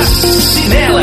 Chinela.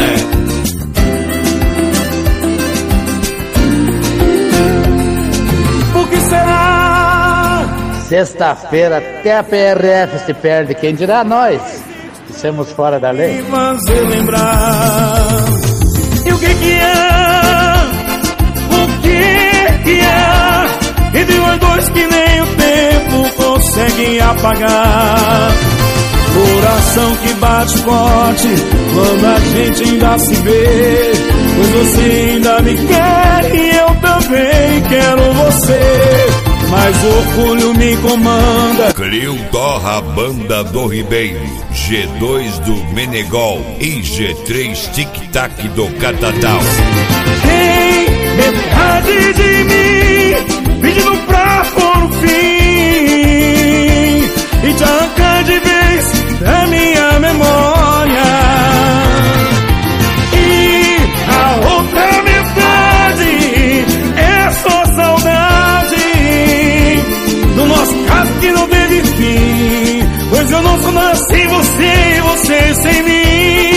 O que será? Sexta-feira até a PRF se perde, quem dirá nós? Estamos fora da lei. E fazer lembrar. E o que é? O que é? Entre nós dois que nem o tempo consegue apagar. Coração que bate forte quando a gente ainda se vê. Pois você ainda me quer e eu também quero você. Mas o orgulho me comanda. Clio Torra, Banda do Ribeiro, G2 do Menegol e G3 Tic Tac do Catatal. Tem metade de mim pedindo pra pôr um fim e te arrancar de vez da minha memória. E a outra metade é só saudade do nosso caso que não teve fim. Pois eu não sou nada sem você e você sem mim.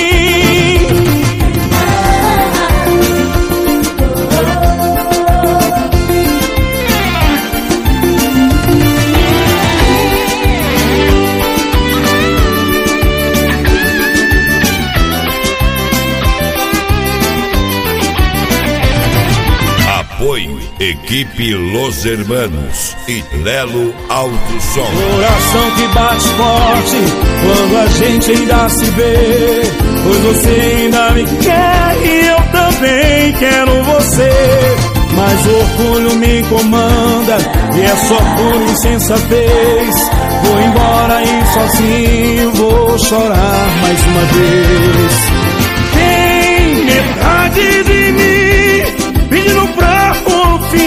Apoio Equipe Los Hermanos e Lelo Alto Som. Coração que bate forte quando a gente ainda se vê. Pois você ainda me quer e eu também quero você. Mas o orgulho me comanda e é só por insensatez. Vou embora e sozinho vou chorar mais uma vez. Tem metade de mim pedindo pra pôr fim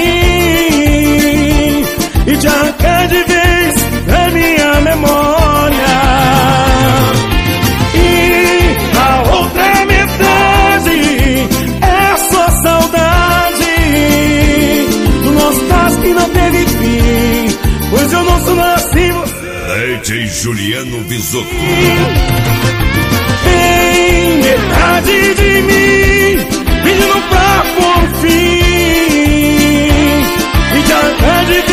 e te arrancar de vez da minha memória. E a outra metade é só saudade do nosso caso que não teve fim. Pois eu não sou nasci você. DJ Juliano Visotto. Tem metade de mim pedindo pra pôr fim e te arrancar de